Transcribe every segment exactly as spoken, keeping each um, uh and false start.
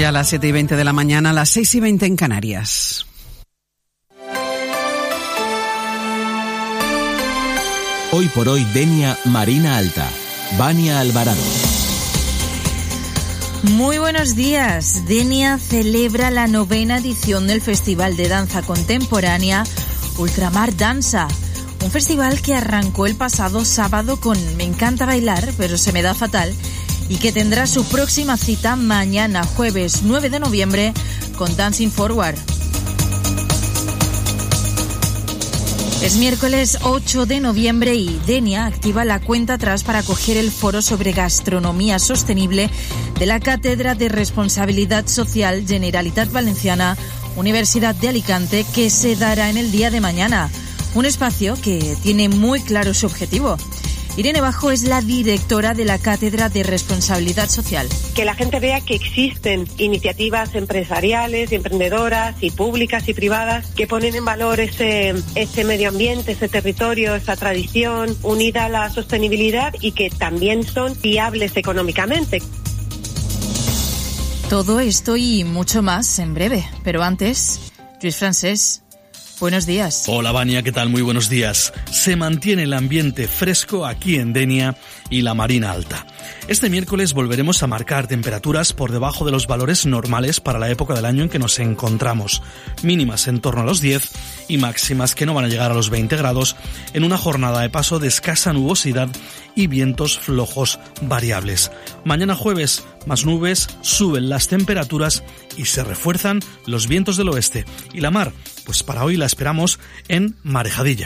Ya a las siete y veinte de la mañana, a las seis y veinte en Canarias. Hoy por hoy, Denia, Marina Alta. Vania Alvarado. Muy buenos días. Denia celebra la novena edición del Festival de Danza Contemporánea Ultramar Dansa. Un festival que arrancó el pasado sábado con Me encanta bailar, pero se me da fatal, y que tendrá su próxima cita mañana, jueves nueve de noviembre, con Dancing Forward. Es miércoles ocho de noviembre y Denia activa la cuenta atrás para acoger el foro sobre gastronomía sostenible de la Cátedra de Responsabilidad Social Generalitat Valenciana, Universidad de Alicante, que se dará en el día de mañana. Un espacio que tiene muy claro su objetivo. Irene Bajo es la directora de la Cátedra de Responsabilidad Social. Que la gente vea que existen iniciativas empresariales y emprendedoras y públicas y privadas que ponen en valor ese, ese medio ambiente, ese territorio, esa tradición unida a la sostenibilidad y que también son viables económicamente. Todo esto y mucho más en breve, pero antes, Lluís Francés. Buenos días. Hola, Vania, ¿qué tal? Muy buenos días. Se mantiene el ambiente fresco aquí en Denia y la Marina Alta. Este miércoles volveremos a marcar temperaturas por debajo de los valores normales para la época del año en que nos encontramos. Mínimas en torno a los diez y máximas que no van a llegar a los veinte grados en una jornada de paso de escasa nubosidad y vientos flojos variables. Mañana jueves, más nubes, suben las temperaturas y se refuerzan los vientos del oeste. Y la mar, pues para hoy la esperamos en marejadilla.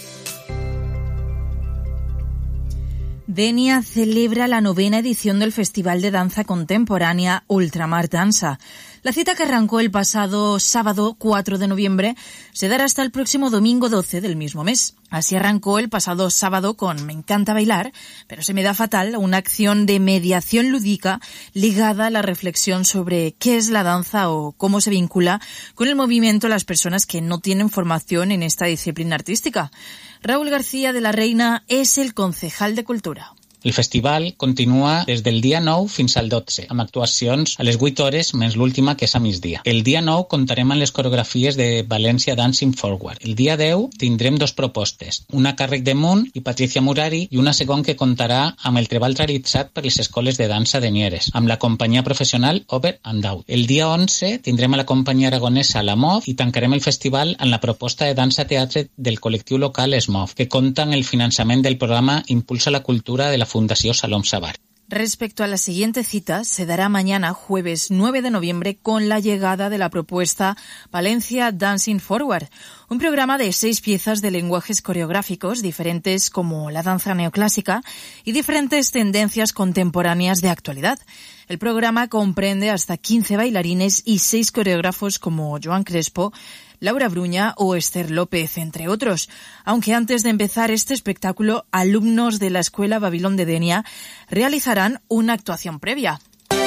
Denia celebra la novena edición del Festival de Danza Contemporánea Ultramar Dansa. La cita, que arrancó el pasado sábado cuatro de noviembre, se dará hasta el próximo domingo doce del mismo mes. Así arrancó el pasado sábado con Me encanta bailar, pero se me da fatal, una acción de mediación lúdica ligada a la reflexión sobre qué es la danza o cómo se vincula con el movimiento a las personas que no tienen formación en esta disciplina artística. Raúl García de la Reina és el concejal de Cultura. El festival continua des del dia nou fins al dotze, amb actuacions a les vuit hores menys l'última, que és a migdia. El dia nou comptarem amb les coreografies de València Dancing Forward. El dia deu tindrem dos propostes, una càrrec de Munt i Patricia Murari i una segon que comptarà amb el treball realitzat per les escoles de dansa de Nieres, amb la companyia professional Over and Out. El dia onze tindrem a la companyia aragonesa La Mov i tancarem el festival amb la proposta de dansa-teatre del col·lectiu local Smov, que compta amb el finançament del programa Impulsa la Cultura de la Fundación Salom Sabar. Respecto a la siguiente cita, se dará mañana, jueves nueve de noviembre, con la llegada de la propuesta Valencia Dancing Forward, un programa de seis piezas de lenguajes coreográficos diferentes como la danza neoclásica y diferentes tendencias contemporáneas de actualidad. El programa comprende hasta quince bailarines y seis coreógrafos como Joan Crespo, Laura Bruña o Esther López, entre otros. Aunque antes de empezar este espectáculo, alumnos de la Escuela Babilón de Denia realizarán una actuación previa.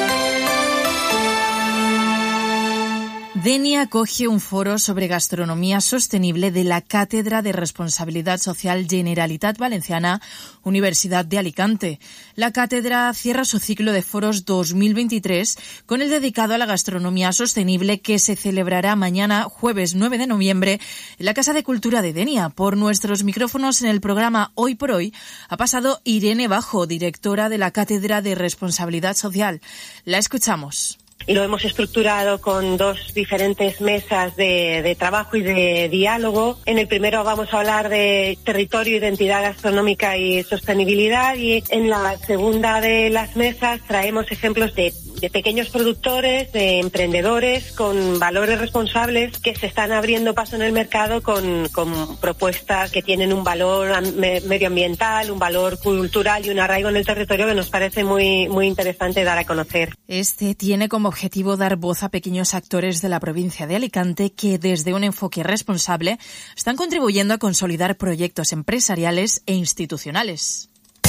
Denia acoge un foro sobre gastronomía sostenible de la Cátedra de Responsabilidad Social Generalitat Valenciana, Universidad de Alicante. La cátedra cierra su ciclo de foros dos mil veintitrés con el dedicado a la gastronomía sostenible, que se celebrará mañana, jueves nueve de noviembre, en la Casa de Cultura de Denia. Por nuestros micrófonos en el programa Hoy por Hoy ha pasado Irene Bajo, directora de la Cátedra de Responsabilidad Social. La escuchamos. Y lo hemos estructurado con dos diferentes mesas de, de trabajo y de diálogo. En el primero vamos a hablar de territorio, identidad gastronómica y sostenibilidad, y en la segunda de las mesas traemos ejemplos de, de pequeños productores, de emprendedores con valores responsables que se están abriendo paso en el mercado con, con propuestas que tienen un valor medioambiental, un valor cultural y un arraigo en el territorio que nos parece muy, muy interesante dar a conocer. Este tiene como objetivo dar voz a pequeños actores de la provincia de Alicante que, desde un enfoque responsable, están contribuyendo a consolidar proyectos empresariales e institucionales.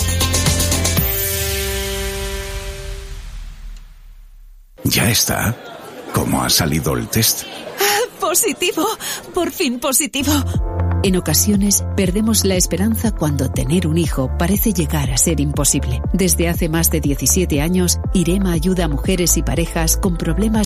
Ya está. ¿Cómo ha salido el test? ¡Ah, positivo! Por fin positivo. En ocasiones, perdemos la esperanza cuando tener un hijo parece llegar a ser imposible. Desde hace más de diecisiete años, IREMA ayuda a mujeres y parejas con problemas